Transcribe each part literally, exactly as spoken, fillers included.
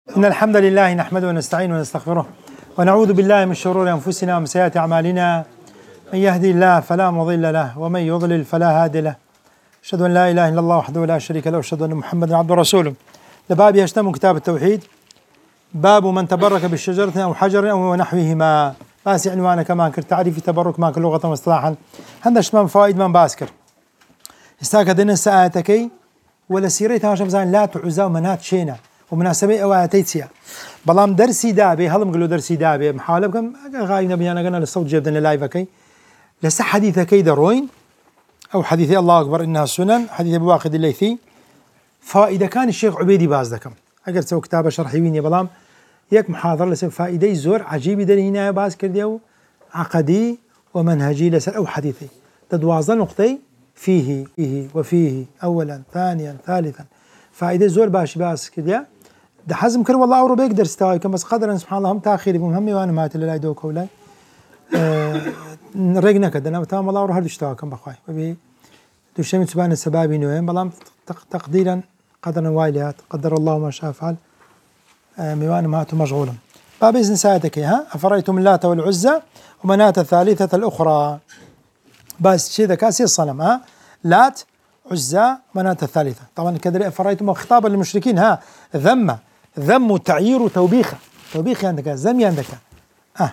إن الحمد لله نحمده ونستعينه ونستغفره ونعوذ بالله من شرور أنفسنا ومن سيئات أعمالنا. من يهدي الله فلا مضل له ومن يضلل فلا هادي له. أشهد أن لا إله إلا الله وحده لا شريك له وأشهد أن محمدا عبده ورسوله. لباب يشتمل كتاب التوحيد، باب من تبرك بالشجرة أو حجر أو نحوهما. باسي عنوانه كمان كر تعريف تبرك ما كلغة واصطلاحا. هذا شمام فوائد من باسكر استاك دين ساعتكي ولا سيرتها شمزان لا تعزى ومنات شينا ومناسبة أواتيتيا بلام درسي دابي هلم قالوا درسي دابي محاولة بكم غاينا بيانا قلنا للصوت جبدنا لايفكي لس حديثكي دروين أو حديث الله أكبر إنها السنن حديث أبو واقد الليثي. فإذا كان الشيخ عبيدي باز دكم أقدر سوي كتابة شرحي وين يا بلام يك محاضرة لسه فائدة زور عجيب دل هنا باز كرديو عقدي ومنهجي لسه أو حديثي تدوازن نقطي فيه فيه وفيه أولا ثانيا ثالثا فائدة زور باش باز كرديا ده حزم كر والله أورو بيقدر استوى كم بس قدرا سبحان الله هم تأخير مهم وأنا ما تلا لا دوك ولا أه رجنا كده أنا تمام الله أورو هردش استوى كم بخواي وبي دوشيم سبحان السباب نوين بلام تقديرا قدرا وايلات قدر الله ما شاء فعل أه ميوان مات مشغولا. باب إذن ساعتك ها أفرأيتم اللات والعزى ومناة الثالثة الأخرى. بس شيء ذا كاسي الصنم ها لات عزى مناة الثالثة. طبعا كذا أفرأيتم خطابا للمشركين ها ذم ذم وتعيير وتوبيخ توبيخ عندك زمي عندك اه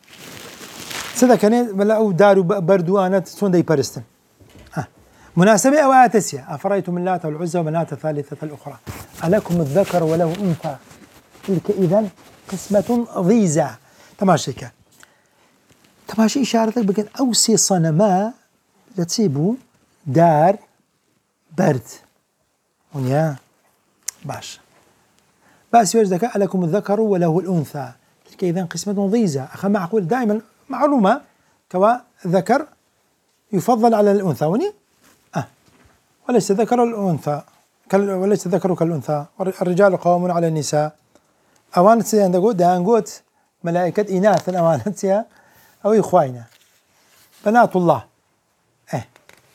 سيدا كان بلا او دارو بردو انا تسون دي بارستن اه مناسبة او اتسيا أفرأيتم اللات والعزى ومناة الثالثة الأخرى ألكم الذكر وله أنثى تلك إذن قسمة ضيزى. تماشي كان تماشي إشارتك بقى أوسي صنما لتسيبو دار برد ونيا باش بس يوجدك ألكم الذكر وله الأنثى تلك إذن قسمة ضيزى. أخا معقول دائما معلومة كوا ذكر يفضل على الأنثى وني أه وليس ذكر الأنثى وليس ذكر كالأنثى الرجال قوامون على النساء. أوانت سيان دقود دانقوت ملائكة إناث أوانت سيا أو إخوائنا بنات الله أه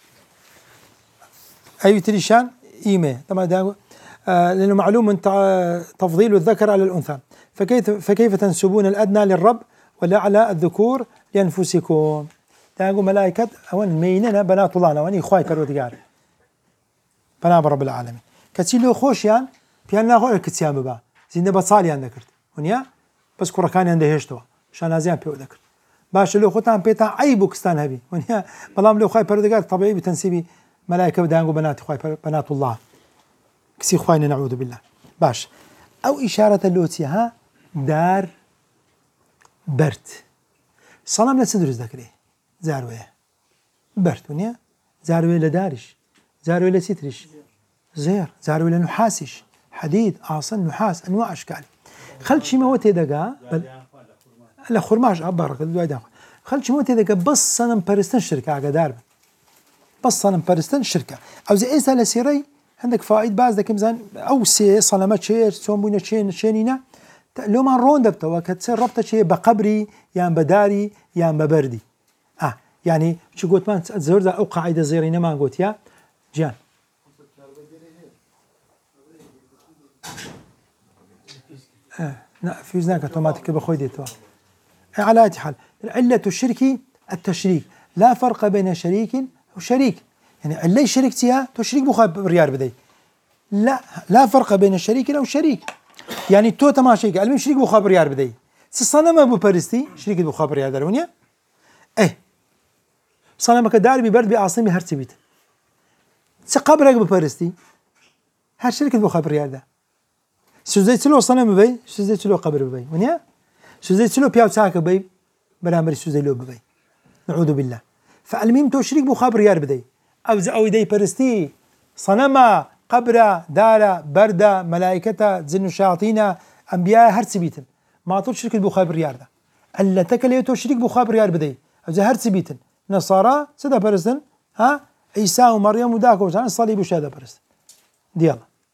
أي تريشان إيمي طبعا دانقوت آه لأنه معلوم من تفضيل الذكر على الأنثى فكيف فكيف تنسبون الأدنى للرب والأعلى الذكور لأنفسكم. تقول ملائكة أوان ميننا بنات الله أنا واني إخوائي كروتيجار بنات رب العالمين كتيلو خوشيان بيانا غير كتيان ببا زين بتصالي عندك ونيا بس كركاني عنده هشتوا شان هزيان بيو ذكر باش لو خوتان بيتا عيبو كستان هبي ونيا بلام لو خاي كروتيجار طبيعي بتنسيبي ملائكة بدانقو بنات إخوائي بنات الله كسي إخواني نعوذ بالله. باش أو إشارة اللوتيها دار برد صنم لا تدرس ذكري زاروية برد ونيا زاروية لدارش زاروية لسترش زير زاروية لنحاسش حديد عاصن نحاس أنواع أشكال خلت شي موتي دقا بل لا خرماش أبارك الدواء داخل خلت شي موتي دقا بس صنم برستن شركة عقدار بس صنم برستن شركة أو زي إيسا لسيري عندك فائد باز ذاك مزان أو سي صنمات شيء سومبونا شيء شينينا لو ما رون دبتوا كتصير ربطة شيء بقبري يعني بداري يعني ببردي آه يعني شو قلت ما تزور ذا أو قاعدة زيرينا ما قلت يا جان آه لا في زناك أوتوماتيك بخوي ديتوا آه على أي حال علة الشرك التشريك لا فرق بين شريك وشريك يعني اللي شركتها تشريك بخاب ريال بدي لا لا فرق بين الشريك أو شريك يعني تو تماشيك علم شريك بخاب ريال بدي صنم أبو بارستي شريك بخاب ريال درونيا إيه صنمك دار ببرد بعاصمة هرتبيت سقبرك ببارستي هر شركة بخاب ريال ده سوزيت له صنم بي سوزيت له قبر بي ونيا سوزيت له بياو ساك بي برامر سوزيت له بي نعوذ بالله. فالمهم تو شريك بخاب ريال بدي أو أو دي برستي صنما قبرة دارة بردة ملائكة زن شياطين أنبياء هرتبيتن ما طول شرك بخاب ريال ده ألا تكليتو شريك بخاب ريال بدي أو زي هرتبيتن نصارى سدا برستن ها عيسى ومريم وداكو وزان الصليب وشهادة برستن ديالا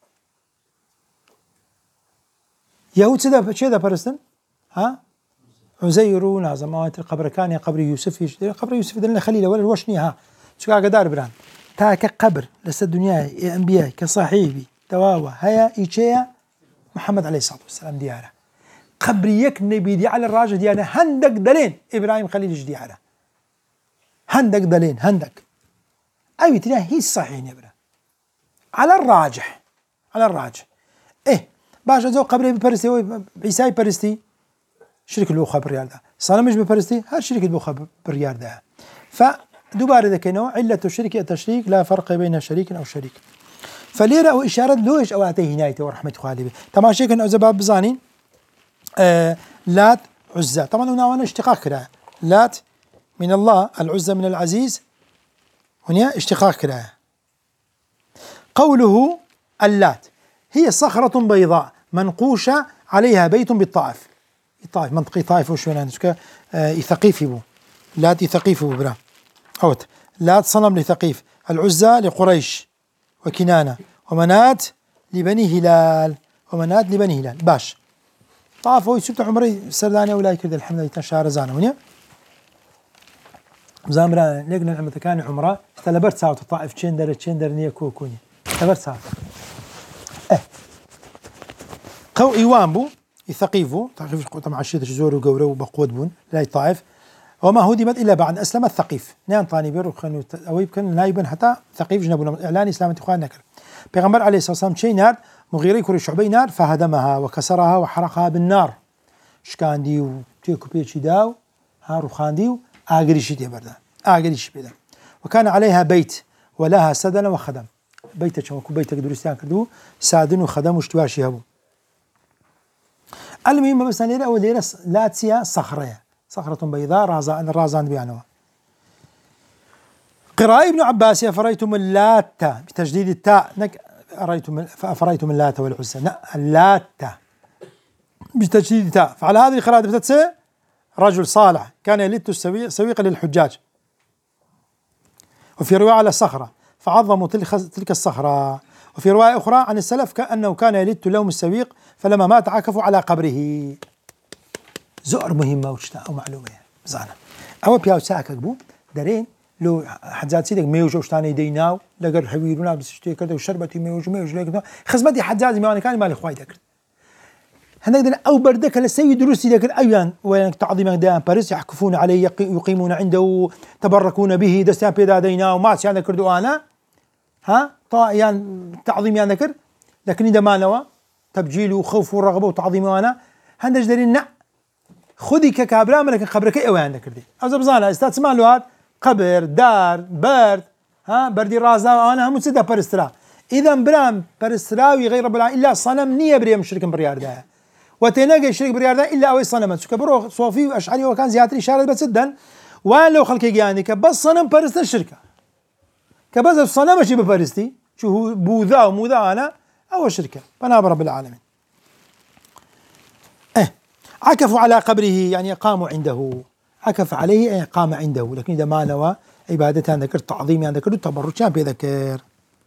يهود سدا شهادة برستن ها عزير ونازمات القبر كان يا قبر يوسف قبر يوسف دلنا خليله ولا الوشني ها شو قاعد دار بران تا كقبر لسه الدنيا يا أنبياء كصاحبي تواوا هيا إيشيا محمد عليه الصلاة والسلام دياره قبريك نبي دي على الراجل ديانه هندك دلين إبراهيم خليل دياره هندك دلين هندك أي تنا هي الصحيح نبرة على الراجح على الراجح إيه باش زو قبري ببرستي عيسى ببرستي شركة البوخة بالريال ده صار مش ببرستي هر شركة البوخة بالريال ده فدوباره ذكينه علة الشرك التشريك لا فرق بين شريك أو شريك فليرة أو إشارة لوش أو أعطيه هنايته ورحمة خالده طبعا شيء كان أزباب بزانين آه لات عزة طبعا هنا وانا اشتقاق كده لات من الله العزة من العزيز هنا اشتقاق كده قوله اللات هي صخرة بيضاء منقوشة عليها بيت بالطائف الطائف منطقي طائف وشو يعني آه ثقيف بو لات ثقيف بو برا أوت لات صنم لثقيف العزة لقريش وكنانة ومنات لبني هلال ومنات لبني هلال باش طاف هو سبت عمري سرداني ولاي كذا الحمد لله تشار زانه ونيا زامرا لقنا نعمة كان عمره استلبرت ساعة الطائف تشندر تشندر نيا كوكوني استلبرت ساعة اه قو ايوان بو يثقيفو ثقيف طبعا عشية زور وقوره وبقود بون لا طائف وما هدمت الا بعد اسلم الثقيف نان طاني بير وخنو او يمكن نايبا حتى ثقيف جنبنا اعلان اسلام اخواننا كر بيغمبر عليه الصلاه والسلام شي نار مغيري كوري شعبي نار فهدمها وكسرها وحرقها بالنار شكاندي وتيكو بيتشي داو هارو خانديو اغريشي دي بردا اغريشي بدا وكان عليها بيت ولها سدن وخدم بيتك شمكو بيتك درستان كدو سادن وخدم واشتواشي هبو المهم بس نرى اول ليره لاتسيا صخره صخرة بيضاء رازان رازان بيانوا قراءة ابن عباس أفرأيتم اللات بتجديد التاء نك أرأيتم فأفرأيتم اللات والعزى لا اللات بتجديد التاء فعلى هذه القراءة بتتسي رجل صالح كان يلت سويقا للحجاج وفي رواية على الصخرة فعظموا تلك الصخرة وفي رواية أخرى عن السلف كأنه كان يلت لوم السويق فلما مات عكفوا على قبره زؤر مهمة وشتا أو معلومة بزانا أو بياو ساكك بو دارين لو حجاج سيدك ميوج وشتاني ديناو لقر حبيرونا بس اشتي كده وشربتي ميوج ميوج لقر خزمتي حجاج ميواني كان مالي خواي ذكر هنقدر أو بردك لسوي دروسي ذكر أيان وين تعظيم دائما باريس يحكفون عليه يقيمون عنده تبركون به دستان بيدا ديناو ما سيان ذكر أنا ها طائيان تعظيم يعني ذكر لكن إذا ما نوى تبجيل وخوف ورغبة وتعظيم وأنا هندج دارين نع خذي ككابرا لكن خبرك ايه وين كردي او زبزانا استاذ سمع له هاد قبر دار برد ها بردي رازا انا هم سده برسترا اذا برام برستراوي غير رب العالمين الا صنم نيه بريم شرك بريار ده وتناقي شرك بريار ده الا او صنم كبرو صوفي واشعري وكان زياده اشاره بس جدا وان لو خلك يعني كبس صنم برست الشركه كبس الصنم شي ببرستي شو بوذا وموذا انا او شركه فانا رب العالمين عكفوا على قبره يعني قاموا عنده عكف عليه أي قام عنده لكن إذا ما نوى عبادته ذكر تعظيم ذكر التبرك بذكر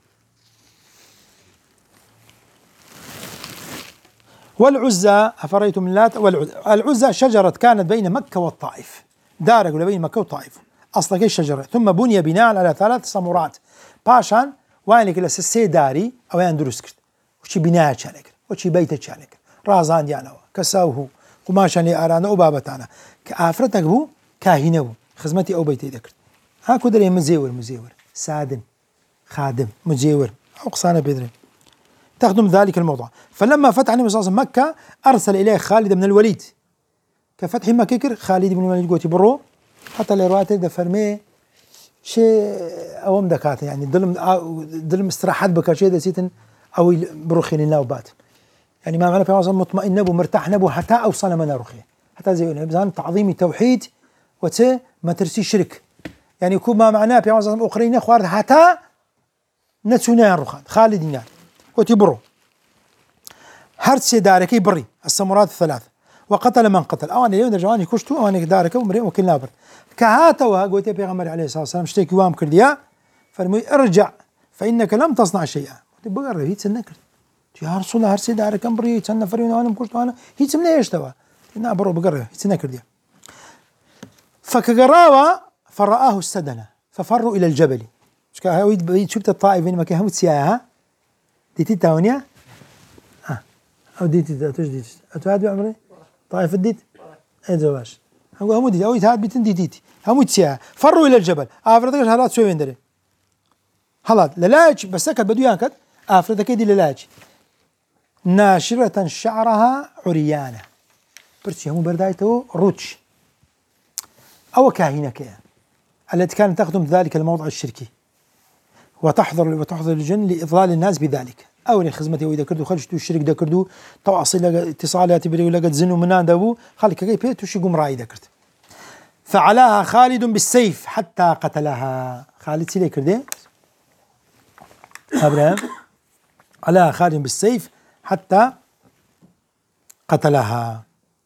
والعزى أفرأيتم اللات والعزى العزى شجرة كانت بين مكة والطائف دار بين مكة والطائف أصلا كي شجرة ثم بني بناء على ثلاث صمورات باشان وينك لسه داري أو يندرس كرت وشي بناء شانك وشي بيت شانك رازان ديانه كساوه قماشان لأرانا وبابتانا كآفرتك بو كاهنه بو خزمتي أو بيتي ذكرت هاكو دري مزيور مزيور سادن خادم مزيور أو قصانا بيدرين تخدم ذلك الموضوع فلما فتح النبي صلى الله عليه وسلم مكة أرسل إليه خالد بن الوليد كفتح مكة خالد بن الوليد قوتي برو حتى الروايات ده فرمي شيء أوام دكاتة يعني ظلم ظلم استراحات بكر شيء دسيتن أو بروخين الله وبات يعني ما معنى في عصر مطمئن نبو مرتاح نبو حتى أوصل من رخيه حتى زي بزان تعظيم التوحيد وتي ما ترسي شرك يعني يكون ما معناه في عصر أخرين أخوار حتى نتسونا الرخان خالد نار وتبرو هرت دارك بري السمرات الثلاث وقتل من قتل أو أنا اليوم جواني كشتو أو أنا دارك ومري وكل نابر كهاتوا قلت يا بيغمر عليه الصلاة والسلام اشتكي وام كرديا فرمي ارجع فإنك لم تصنع شيئا تبغى رهيت سنكر يا رسول الله هرسي دارك امبري تسنى فريون انا مكشتو انا هي تمنى ايش توا انا برو بقرا سنكر ديا فكقراوا فرآه السدنة ففروا إلى الجبل شفت الطائف ما كان سياها دي تتاونيا ها أو ديتي أتوش ديتي أتوهاد بعمري طائف الديت أي زواج هم هم ديت أو يتهاد بيتن ديتي هم يتسيا فروا إلى الجبل أفرضك هلات سوين دري هلات للاج بس سكت بدو ينكت أفرضك كيدي للاج ناشرة شعرها عريانة برسي هم بردايته روتش أو كاهنة كيا التي كانت تخدم ذلك الموضع الشركي وتحضر وتحضر الجن لإضلال الناس بذلك أو لخدمته وإذا كردو خرجتو الشرك دا كردو تواصل اتصالات بري لقد زنو منان دابو خلك كي بيتو شي قوم راي ذكرت فعلاها خالد بالسيف حتى قتلها خالد سيلي كردي أبراهيم علاها خالد بالسيف حتى قتلها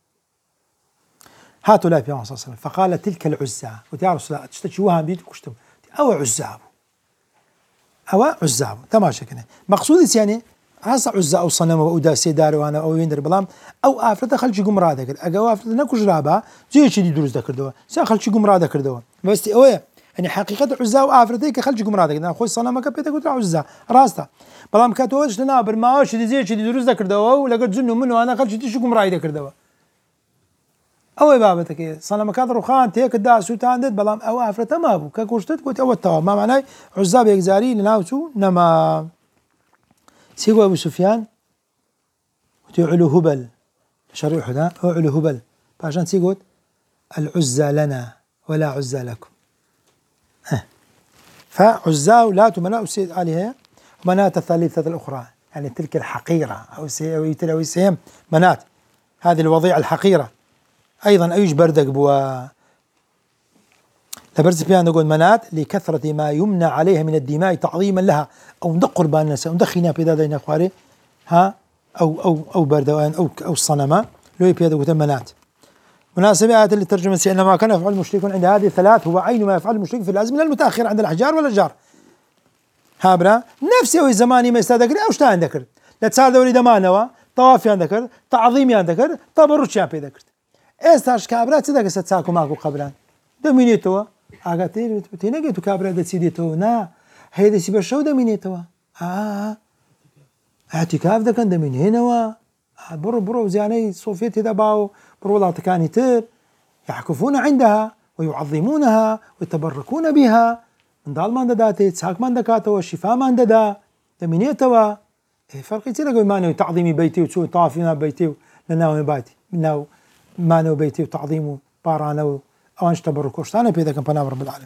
هاتوا لا في صلى الله عليه وسلم فقال تلك العزى وتعرف صلاة تشتشوها بيدك وشتم أو عزاب أو عزاب تماشى كنا مقصود يعني هذا عزى أو صنم أو داسي دار وأنا أو يندر بلام أو آفرت خلش جمرة ذكر أجا آفرت نكوش رابع زي شيء دروس ذكر دوا سا خلش جمرة ذكر دوا بس أوه يعني حقيقة عزى وآفرت هيك خلش جمرة ذكر أنا خوي صنم كبيت قلت عزى راسته بلام كاتوش لنا برماش شيء زي شيء دروس ذكر دوا ولا قد جنوا منه أنا خلش تيجي جمرة ذكر دوا أو بابتك صنم كان روخان تيك الداس وتاندد بلام أو آفرت ما أبو كاكوشتت قلت أو التوا ما معناه عزاب يجزاري لناوسو نما سيقوا أبو سفيان وتعلو هبل شريح ده أعلو هبل فعشان سيقول العزى لنا ولا عزى لكم أه. فعزى لا تمنع سيد عليها منات الثالثة الأخرى يعني تلك الحقيرة أو سي أو يتلوي سيم منات هذه الوضيعة الحقيرة أيضا أيش بردك بوا لبرز فيها نقول منات لكثرة ما يمنع عليها من الدماء تعظيما لها أو ندقر بانسا أو ندخينا في ذا دينا خواري ها أو أو أو بردوان أو أو الصنمة لو يبي هذا قلت منات مناسبة آيات اللي ترجمة سيئنا ما كان يفعل المشركون عند هذه الثلاث هو عين ما يفعل المشرك في الأزمنة المتأخرة عند الأحجار والأشجار هابرا نفسي أو زماني ما يستذكر أو شتان ذكر لا تساعد ولي دمانوا طواف ذكر تعظيم ذكر تبرج يا ذكر استاش كابرا تذكر ستساكو ماكو قبران دمينيتوا اگاتي تينه تو كابرا دسيديتو نا هيدا سي بشو دمينيتوا اه اعتكاف ده كان دمينينوا برو برو زياني صوفيتي دباو برو لا تكاني تر يحكفون عندها ويعظمونها ويتبركون بها من دال مان داتي تساك مان دكاتو الشفاء مان ددا دمينيتوا فرق كثير يقول مانو تعظيمي بيتي وتسوي طافينا بيتي لناو بيتي مناو مانو بيتي وتعظيمه بارانو أوانش تبركوش أنا بيدا كم بنام رب العالمين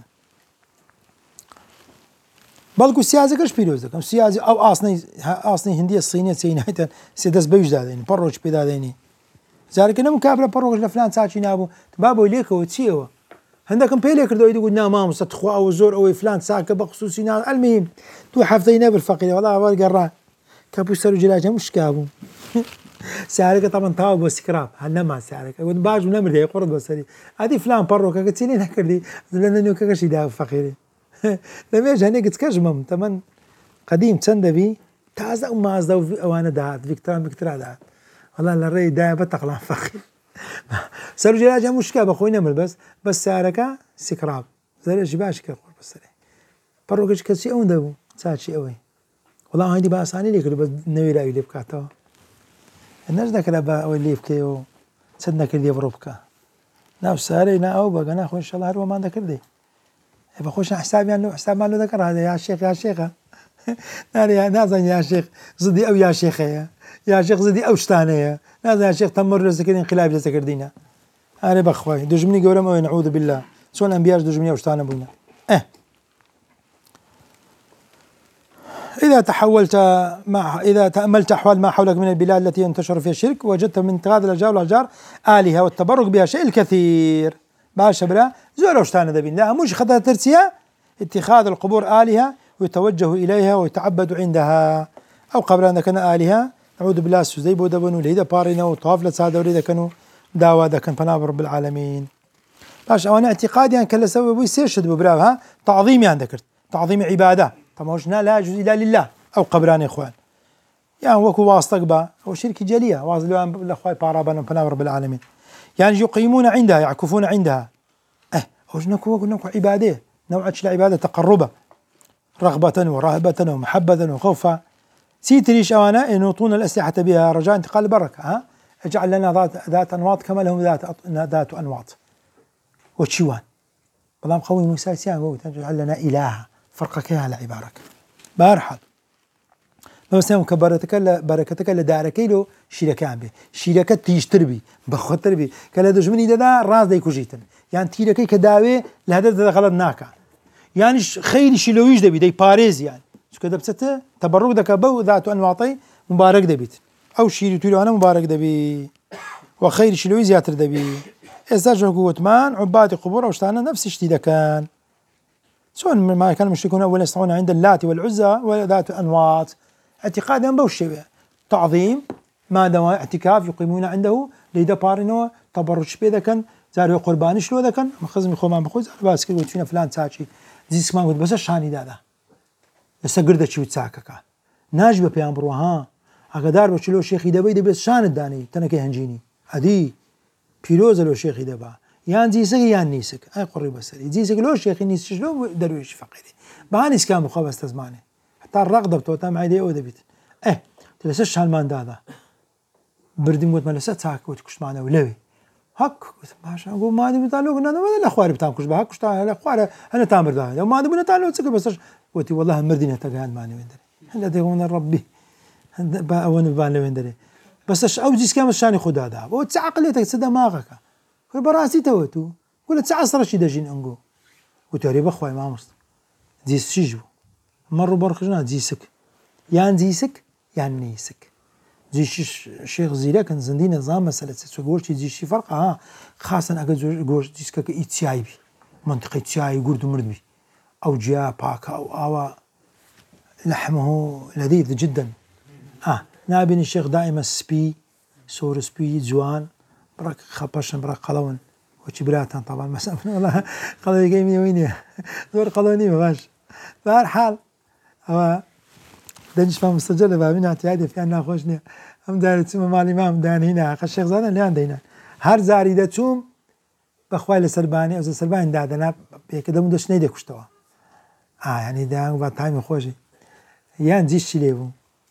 بلكو سياسة كش بيروز كم سياسة أو أصني أصني هندية الصينية سينايتا سيدس بيوج دادين بروش بيدا ديني زارك إنه مكابرة بروش لفلان ساعتين أبو تبابو ليك وتسيوا عندكم بيلي كردو يقول نعم ما مستخوا أو زور أو فلان ساكة بخصوصي نعم المهم تو حفظينا بالفقير والله والقرا كابو سرو جلاجة مش كابو سعرك طبعا تاو بسكراب هنا ما سعرك ودباج ونمر ده يقرض بسري هذه فلان برو كتسيني نكردي لأنه كشي ده فقيري لما يجي هنيك تكجمم تمن قديم تندبي تازه وما أزده وأنا دهات فيكترا فيكترا دهات والله الرأي ده بتقلع فقير سرو جلاجة مش كاب أخوي نمر بس بس سعرك سكراب زي الجباش كقول بسري برو كش كشي أون دبو ساعد شيء أوي والله هندي بأساني ليك بس نوي لا يليب كاتو الناس ذاك لبا أو اللي يبكيو سدنا كردي بروبكا نفس هاري نا أو بقى ناخذ إن شاء الله هروا ما ذكر دي بخش حسابي عنه حساب ما له ذكر هذا يا شيخ يا شيخة ناري نازن يا شيخ زدي أو يا شيخة يا يا شيخ زدي أو شتانية نازن يا شيخ تمر رزقك انقلاب ذكر دينا أنا بخوي دجمني قولهم أو نعوذ بالله سون أنبياء دجمني أو شتانا بونا إيه إذا تحولت مع إذا تأملت أحوال ما حولك من البلاد التي ينتشر فيها الشرك وجدت من اتخاذ الأشجار والأحجار آلهة والتبرك بها شيء الكثير باشا بلا زولو شتان ذبين لا مش خذها ترسيا اتخاذ القبور آلهة ويتوجه إليها ويتعبد عندها أو قبل أن كان آلهة نعوذ بالله سوزيب ودبنوا لهيدا بارينا وطوافلة سادة وريدا كانوا دعوة دا كان فناب رب العالمين باشا وأنا اعتقادي أن كان لسبب ويسيرشد ببراها تعظيمي عندك تعظيم عبادة طبعا لا يجوز إلا لله أو قبران إخوان يعني وكو واسطة با أو شرك جلية واصلوا الأخوة بارابنا فناب رب العالمين يعني يقيمون عندها يعكفون عندها أه وجنكو وجنكو عبادة نوع العبادة تقربة رغبة ورهبة ومحبة وخوفا سيتريش أوانا ينوطون الأسلحة بها رجاء انتقال البركة. ها اجعل لنا ذات ذات أنواط كما لهم ذات ذات أنواط وتشوان بلام خوي موسى سيان قوت اجعل لنا إلها فرقك على عبارك بارحل بس يوم كبرتك بركتك لدارك له شيركان به شيركة تيشتر بي بخطر بي كلا دجمني دا راس داي كوجيتن يعني تيركي كداوي لهذا غلط ناكا يعني خير شلويش دبي داي باريز يعني شو كده بسته تبرك دك بو ذات أنواطي مبارك دبيت أو شيري تقول أنا مبارك دبي وخير شلوي زياتر دبي استاجه قوة مان عباد قبور واشتانا نفس اشتي كان سواء ما كانوا المشركون أول يستعون عند اللات والعزى وذات أنواط اعتقادا بوشي تعظيم ما دام اعتكاف يقيمون عنده ليدا بارينو تبرج بيدا كان زاروا قربان شلو ذا كان مخزم خوما بخوز بس كل وقت فينا فلان تاچي زيس ما قلت بس شاني دادا لسقرده شو تساكك ناجبه بيان بروها اقدار بشلو شيخ دبي دبي بس شان الداني تنكي هنجيني ادي بيروز لو شيخ دبا يان زيسك يان نيسك اي قري بس زيسك لو شيخ نيس شلو درويش فقيري بهانيس كان مخبص تزماني حتى الرغده بتوتا معدي او دبيت اه تلسش هالمان دادا بردم قلت ملسات تاك وتكش معنا ولوي هك ماشي اقول ما ادري تعالوا قلنا انا الاخوار بتاعكم كش بهاك كش الاخوار انا تامر ده لو ما ادري تعالوا تسكر بس قلت والله مردينا تقعد معنا وين دري هلا ديون ربي با وانا بان وين دري بس او جيس كان شاني خد هذا وتعقليتك سدا دماغك كل براسي توتو ولا تعصر شي دجين انقو وتوري بخوي ما مست زيس شيجو مروا برخجنا زيسك يان زيسك يان نيسك زيش الشيخ زيلا كان زندي نظام مسألة سوغورشي زيش فرق ها خاصة أجد جورج ديسك كإتشاي بي منطقة إتشاي جورد مردبي أو جيا باكا أو أو لحمه لذيذ جدا آه نابين الشيخ دائما سبي سور سبي جوان براك خباشن براك قلون وشبراتان طبعا مسألة والله قلوني جايمي ويني دور قلوني مغاش بهالحال هو دنش فهم مستجل بابين اعتيادي في أنها خوشني هم داري تسمى مالي ما هم دان هنا الشيخ زادن اللي عندنا هر زاري دا توم بخوالي السرباني أو السرباني دادنا بيكده مدوش نيدي كشتوا آه يعني دا وبعد تايم خوشي يان زيش شليبو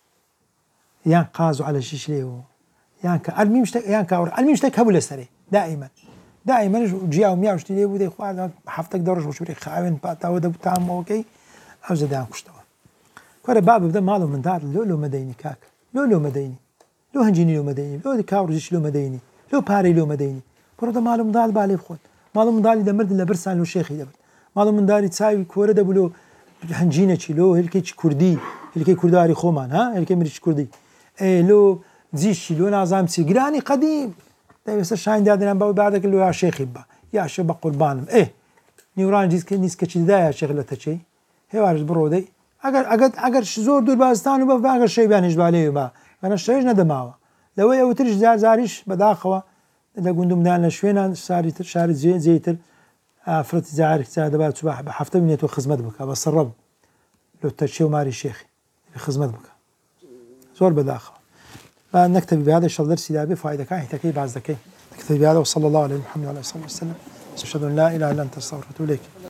يان قازو على شي شليبو يان كألمي مشتك يان كأور ألمي مشتك هبو لسري دائما دائما جياو مياو شتليبو دي خوال حفتك درج وشوري خاوين باتاو دا بتاعم اوكي أو زدان كشتوا كره باب بدا ماله من دار لو لو مديني كاك لو لو مديني لو هنجيني لو مديني لو كاورجش لو مديني لو باري لو مديني برضه ماله من دار بالي بخون ماله من دار دمرد لا برسان لو شيخي دبل ماله من دار تساوي كوره دبلو هنجينا لو هلكي كردي هلكي كرداري خومان ها هلكي مريش كردي اي لو زيش لو نظام سيجراني قديم بس شاين دادنا بعدك لو يا شيخي با يا شباب قربان ايه نيوران جيس كنيس كتشدا يا شيخ لا تشي هي وارد برودي اگر اگر اگر زور دور باستان و با اگر شی بیانش بالی با انا شیج ندماوه لو یو ترش زار زارش بداخوا اذا قندم دالنا شوينا صار شهر زي زيتر افرت زارك زاد بعد صباح بحفته من يتو خدمت بك بس الرب لو تشيو ماري الشيخ بخدمت بك زور بداخوا فنكتفي بهذا ان شاء الله درس دابي فائده كان يحتكي بعد ذكي نكتفي بهذا وصلى الله على محمد وعلى اله وصحبه وسلم اشهد ان لا اله الا انت استغفرك واتوب اليك.